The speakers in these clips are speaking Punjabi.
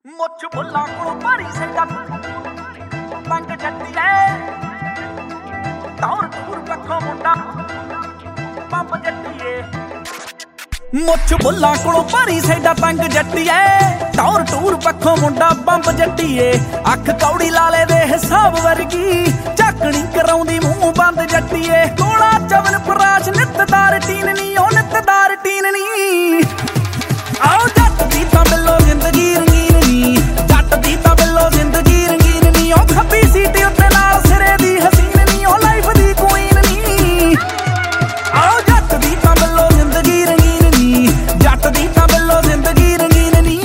ਮੁੱਛ ਬੁੱਲਾਂ ਕੋਲੋਂ ਭਾਰੀ ਸੈਂਡਾ ਤੰਗ ਜੱਟੀਏ ਟੌਰ ਟੂਰ ਪੱਖੋਂ ਮੁੰਡਾ ਪੰਪ ਜੱਟੀਏ ਮੁੱਛ ਬੁੱਲਾਂ ਕੋਲੋਂ ਭਾਰੀ ਸੈਂਡਾ ਤੰਗ ਜੱਟੀਏ ਟੌਰ ਟੂਰ ਪੱਖੋਂ ਮੁੰਡਾ ਪੰਪ ਜੱਟੀਏ ਅੱਖ ਕੌੜੀ ਲਾਲੇ ਦੇ ਹਿਸਾਬ ਵਰਗੀ ਝਾਕਣੀ ਕਰਾਉਂਦੀ ਮੂੰਹ ਬੰਦ ਜੱਟੀਏ ਕੋਲਾ ਚਵਨ ਪਰਾਸ਼ ਨਿੱਤਦਾਰ ਟੀਨਨੀ ਉਹ ਨਿੱਤਦਾਰ ਟੀਨਨੀ ਆਓ ਜੱਟ ਦੀ ਤਾਂ ਬਿੱਲੋ ਜ਼ਿੰਦਗੀ ਰੰਗੀਨ ਨੀ ਜੱਟ ਦੀ ਤਾਂ ਬਿੱਲੋ ਜ਼ਿੰਦਗੀ ਰੰਗੀਨ ਨੀ ਉਹ ਖੱਬੀ ਸੀਟ ਉੱਤੇ ਨਾਲ ਸਿਰੇ ਦੀ ਹਸੀਨ ਨੀ ਉਹ ਲਾਈਫ ਦੀ ਕੁਈਨ ਨੀ ਆਓ ਜੱਟ ਦੀ ਤਾਂ ਬਿੱਲੋ ਜ਼ਿੰਦਗੀ ਰੰਗੀਨ ਨੀ ਜੱਟ ਦੀ ਤਾਂ ਬਿੱਲੋ ਜ਼ਿੰਦਗੀ ਰੰਗੀਨ ਨੀ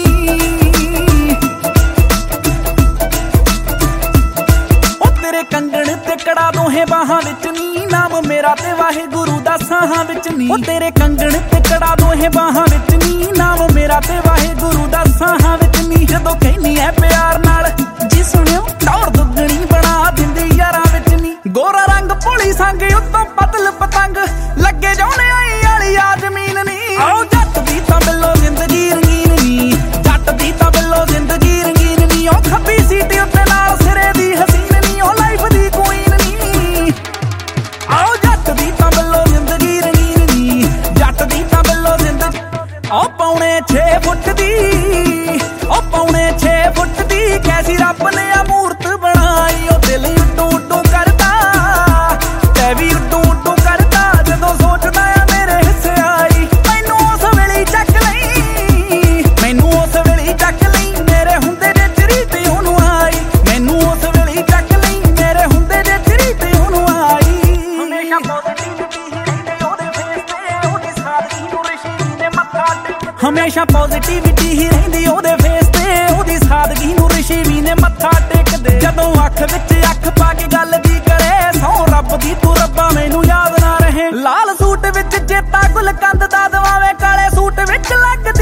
ਉਹ ਤੇਰੇ ਕੰਗਣ ਤੇ ਕੜਾ ਦੋਹੇ ਬਾਹਾਂ ਵਿੱਚ ਨੀ ਨਾਮ ਮੇਰਾ ਤੇ ਵਾਹਿਗੁਰੂ ਦਾ ਸਾਹਾਂ ਵਿੱਚ ਨੀ ਉਹ ਤੇਰੇ ਕੰਗਣ ਤੇ ਕੜਾ ਦੋਹੇ ਬਾਹਾਂ ਵਿੱਚ ਨੀ ਨਾਮ ਮੇਰਾ ਤੇ ਵਾਹਿਗੁਰੂ ਦਾ ਸਾਹਾਂ ਵਿੱਚ ਨੀ ਜਦੋਂ ਕਹਿਨੀ ਐ ਪਿਆਰ ਨਾਲ ਜੀ ਸੁਣਿਓ ਟੌਰ ਦੁੱਗਣੀ ਬਣਾ ਦਿੰਦੀ ਯਾਰਾਂ ਵਿੱਚ ਨੀ ਗੋਰਾ ਰੰਗ ਭੋਲੀ ਸੰਗ ਉੱਤੋਂ ਪਤਲ ਪਤੰਗ ਲੱਗੇ ਜਾਉਣੇ ਆਈ ਵਾਲੀ ਆ ਜ਼ਮੀਨ ਨੀ ਆਓ ਜੱਟ ਦੀ ਤਾਂ ਬਿੱਲੋ ਜ਼ਿੰਦਗੀ ਰੰਗੀਨ ਨੀ ਜੱਟ ਦੀ ਤਾਂ ਬਿੱਲੋ ਜ਼ਿੰਦਗੀ ਰੰਗੀਨ ਨੀ ਉਹ ਖੱਬੀ ਸੀਟ ਉੱਤੇ ਨਾਲ ਸਿਰੇ ਦੀ ਹਸੀਨ ਨੀ ਉਹ ਲਾਈਫ ਦੀ ਕੁਈਨ ਨੀ ਆਓ ਜੱਟ ਦੀ ਤਾਂ ਬਿੱਲੋ ਜ਼ਿੰਦਗੀ ਰੰਗੀਨ ਨੀ ਜੱਟ ਦੀ ਤਾਂ ਬਿੱਲੋ ਜ਼ਿੰਦਗੀ ਉਹ ਪੌਣੇ 6 ਫੁੱਟ ਦੀ ਉਹ ਪੌਣੇ 6 ਫੁੱਟ ਦੀ ਕੈਸੀ ਰੱਬ ਨੇ ਆ ਮੂਰਤ ਬਣਾਈ ਉਹ ਦਿਲ ਉੱਡੂ ਉੱਡੂ ਕਰਦਾ ਤੇ ਵੀ ਉੱਡੂ ਉੱਡੂ ਕਰਦਾ ਜਦੋਂ ਸੋਚਦਾ ਆ ਮੇਰੇ ਹਿੱਸੇ ਆਈ ਮੈਨੂੰ ਉਸ ਵੇਲੇ ਚੱਕ ਲਈ ਮੈਨੂੰ ਉਸ ਵੇਲੇ ਚੱਕ ਲਈ ਮੇਰੇ ਹੁੰਦੇ ਦੇ ਤੇਰੀ ਤੇ ਉਹਨੂੰ ਆਈ ਮੈਨੂੰ ਉਸ ਵੇਲੇ ਚੱਕ ਲਈ ਮੇਰੇ ਹੁੰਦੇ ਦੇ ਤੇਰੀ ਤੇ ਉਹਨੂੰ ਆਈ ਹਮੇਸ਼ਾ ਪੋਜ਼ਿਟਿਵਿਟੀ ਹੀ ਰਹਿੰਦੀ ਉਹਦੇ ਫੇਸ ਤੇ ਉਹਦੀ ਸਾਦਗੀ ਨੂੰ ਰਿਸ਼ੀ ਨੇ ਮੱਥਾ ਟੇਕ ਹਮੇਸ਼ਾ ਪੋਜ਼ਿਟਿਵਿਟੀ ਹੀ ਰਹਿੰਦੀ ਉਹਦੇ ਫੇਸ ਤੇ ਉਹਦੀ ਸਾਦਗੀ ਨੂੰ ਰਿਸ਼ੀ ਨੇ ਮੱਥਾ ਟੇਕਦੇ ਜਦੋਂ ਅੱਖ ਵਿੱਚ ਅੱਖ ਪਾ ਕੇ ਗੱਲ ਦੀ ਕਰੇ ਸੌ ਰੱਬ ਦੀ ਤੂੰ ਰੱਬਾ ਮੈਨੂੰ ਯਾਦ ਨਾ ਰਹੇ ਲਾਲ ਸੂਟ ਵਿੱਚ ਚੇਤਾ ਗੁਲਕੰਦ ਦਾ ਦਵਾਵੇ ਕਾਲੇ ਸੂਟ ਵਿੱਚ ਲੱਗਦੇ